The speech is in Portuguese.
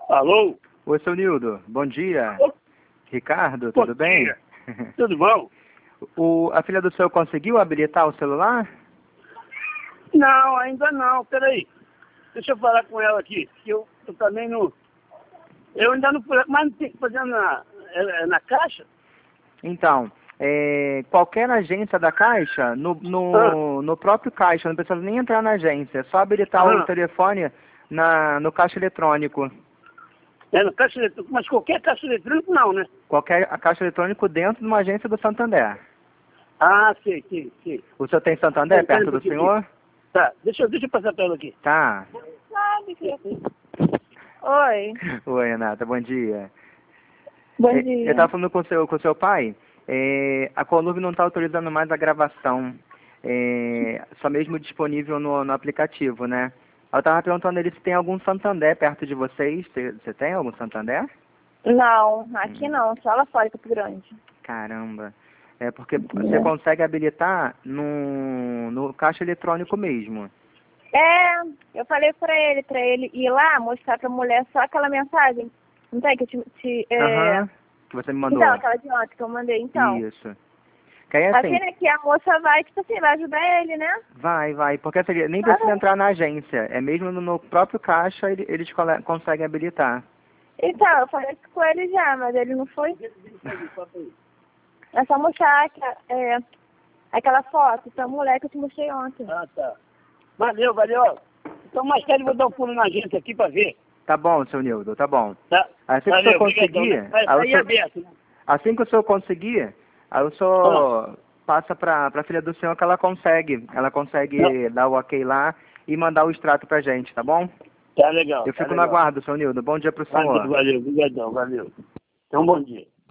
Alô? Oi, seu Nildo. Bom dia. Ô, Ricardo, bom tudo bem? dia. Tudo bom? A filha do senhor conseguiu habilitar o celular? Não, ainda não. Peraí. Deixa eu falar com ela aqui. Que eu também não... Eu ainda não... Mas não tem que fazer na caixa? Então, qualquer agência da Caixa, Ah, no próprio Caixa, não precisa nem entrar na agência, é só habilitar o ah. telefone no caixa eletrônico. É na caixa eletrônica. Mas qualquer caixa eletrônica não, né? Qualquer caixa eletrônico dentro de uma agência do Santander. Ah, sei. O senhor tem Peraí, Santander peraí um perto do pouquinho aqui. senhor? Tá, deixa eu passar pra ela aqui. Tá. Sabe que... Oi, Oi, Renata, bom dia. bom Eu dia. estava falando com o seu pai, a Colub não está autorizando mais a gravação, só mesmo disponível no aplicativo, né? Eu estava perguntando ele se tem algum Santander perto de vocês. Você tem algum Santander? Não, aqui não, só lá fora, Campo Grande. Caramba. É porque você consegue habilitar no caixa eletrônico mesmo. É, eu falei pra ele ir lá mostrar pra mulher só aquela mensagem. Não tem que eu Aham, que você me mandou. Então, aquela de ontem que eu mandei, então. Isso. Que aí Assim, assim, né, que a moça vai, tipo assim, vai ajudar ele, né? vai, porque assim, nem precisa entrar na agência, é mesmo no próprio caixa eles conseguem habilitar. Então, eu falei isso com ele já, mas ele não foi. É só mostrar aquela foto da mulher que eu te mostrei ontem. Ah, tá. Valeu. Então mais tarde eu vou dar um pulo na agência aqui pra ver. Tá bom, seu Nildo, tá bom. Tá? Assim que o senhor Obrigadão, conseguir, né? Aí é aberto, né? assim que o senhor conseguir, aí o senhor passa pra filha do senhor que ela consegue Não. dar o ok lá e mandar o extrato pra gente, tá bom? Tá legal. Eu Tá fico no legal. aguardo, seu Nildo. Bom dia pro senhor. Valeu, obrigadão, valeu. Então, bom dia.